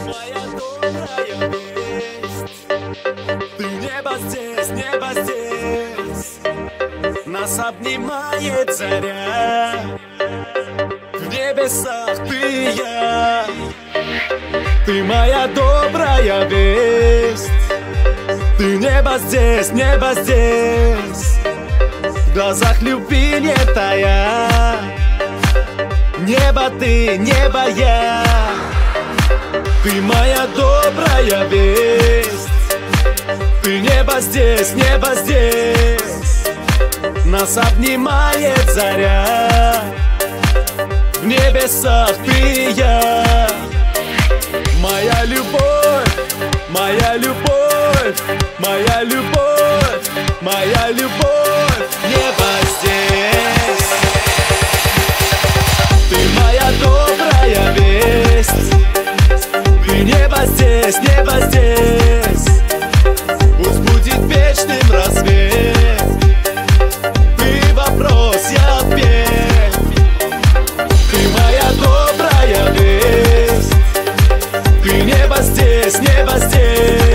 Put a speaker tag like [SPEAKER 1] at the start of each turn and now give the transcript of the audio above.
[SPEAKER 1] моя добрая весть. Ты небо здесь, небо здесь. Нас обнимает заря. В небесах ты и я. Ты моя добрая весть. Ты небо здесь, небо здесь. В глазах любви не тая. Небо ты, небо я. Ты моя добрая весть. Ты небо здесь, небо здесь. Нас обнимает заря. В небесах ты и я. Моя любовь, моя любовь, моя любовь, моя любовь. Небо здесь. Ты моя добрая весть. Ты небо здесь, небо здесь. Пусть будет вечным рассвет. Ты вопрос, я ответ. Ты моя добрая весть. Ты небо здесь, небо здесь.